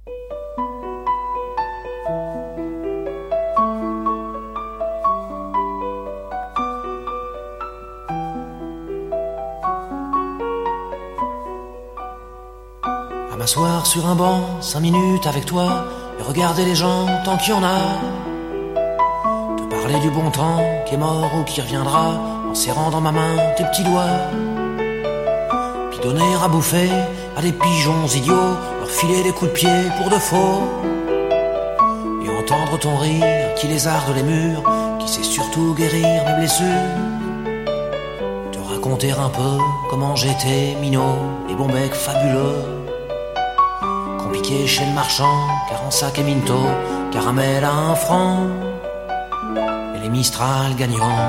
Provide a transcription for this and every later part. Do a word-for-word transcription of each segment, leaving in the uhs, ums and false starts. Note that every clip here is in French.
À m'asseoir sur un banc, cinq minutes avec toi, et regarder les gens tant qu'il y en a. Te parler du bon temps qui est mort ou qui reviendra, en serrant dans ma main tes petits doigts. Puis donner à bouffer à des pigeons idiots, leur filer des coups de pied pour de faux. Et entendre ton rire qui lézarde les murs, qui sait surtout guérir mes blessures. Te raconter un peu comment j'étais minot et bon mec fabuleux. Compliqué chez le marchand, car en sac et minto, caramel à un franc, et les Mistral gagnants.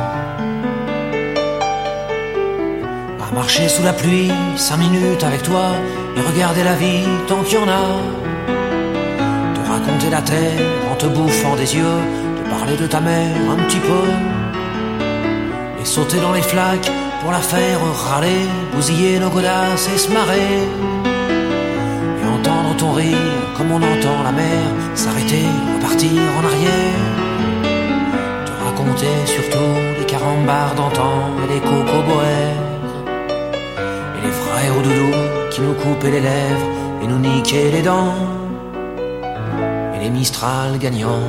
À marcher sous la pluie, cinq minutes avec toi, et regarder la vie tant qu'il y en a. Te raconter la terre en te bouffant des yeux, te parler de ta mère un petit peu, et sauter dans les flaques pour la faire râler, bousiller nos godasses et se marrer. Et entendre ton rire comme on entend la mer s'arrêter, repartir en arrière. Te raconter surtout les carambars d'antan et les cocoboères, et les frères au doudou qui nous coupaient les lèvres et nous niquaient les dents, et les Mistral gagnants.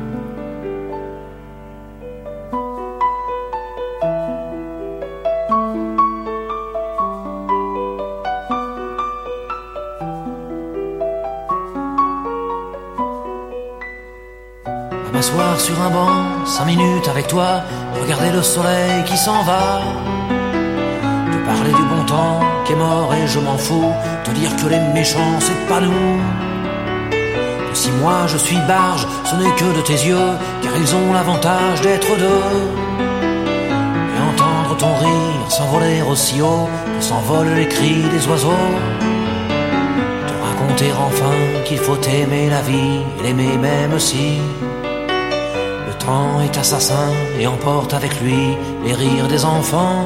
M'asseoir sur un banc, cinq minutes avec toi, regarder le soleil qui s'en va. Te parler du bon temps qui est mort et je m'en fous, te dire que les méchants c'est pas nous. Que si moi je suis barge, ce n'est que de tes yeux, car ils ont l'avantage d'être deux. Et entendre ton rire s'envoler aussi haut que s'envolent les cris des oiseaux. Te raconter enfin qu'il faut aimer la vie et l'aimer même si le temps est assassin et emporte avec lui les rires des enfants,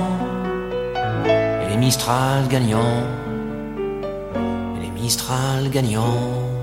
et les Mistral gagnants, et les Mistral gagnants.